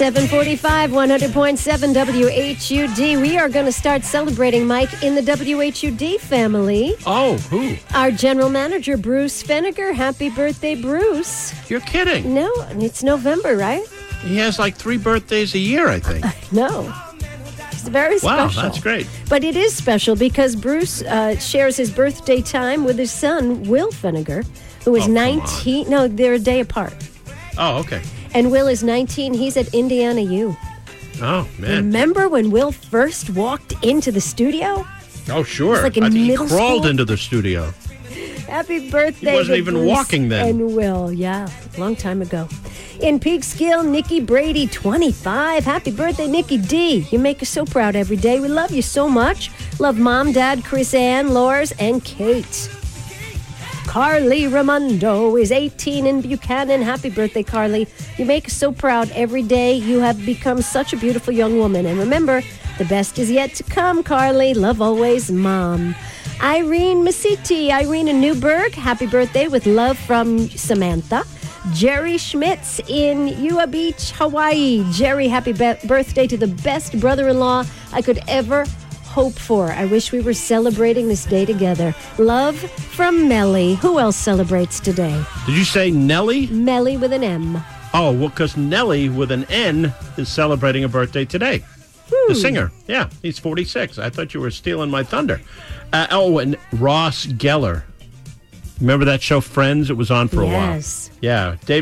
745, 100.7 WHUD. We are going to start celebrating, Mike, in the WHUD family. Oh, who? Our general manager, Bruce Feniger. Happy birthday, Bruce. You're kidding. No, it's November, right? He has like 3 birthdays a year, I think. No. It's very Wow, special. that's great. But it is special because Bruce shares his birthday time with his son, Will Feniger, who is 19. No, they're a day apart. Oh, okay. And Will is 19. He's at Indiana U. Oh, man. Remember when Will first walked into the studio? Oh, sure. It's like in I think he middle crawled school. into the studio. Happy birthday. He wasn't to even Bruce walking then. And Will, yeah, long time ago. In Peekskill, Nikki Brady, 25. Happy birthday, Nikki D. You make us so proud every day. We love you so much. Love Mom, Dad, Chris Ann, Lors, and Kate. Carly Raimondo is 18 in Buchanan. Happy birthday, Carly. You make us so proud every day. You have become such a beautiful young woman. And remember, the best is yet to come, Carly. Love always, Mom. Irene Masiti, Irene in Newburgh. Happy birthday with love from Samantha. Jerry Schmitz in Ua Beach, Hawaii. Jerry, happy birthday to the best brother-in-law I could ever hope for. I wish we were celebrating this day together. Love from Melly. Who else celebrates today? Did you say Nellie? Melly with an M. Oh, well, because Nellie with an N is celebrating a birthday today. The singer. Yeah, he's 46. I thought you were stealing my thunder. And Ross Geller. Remember that show Friends? It was on for a while. Yes. Yeah, Dave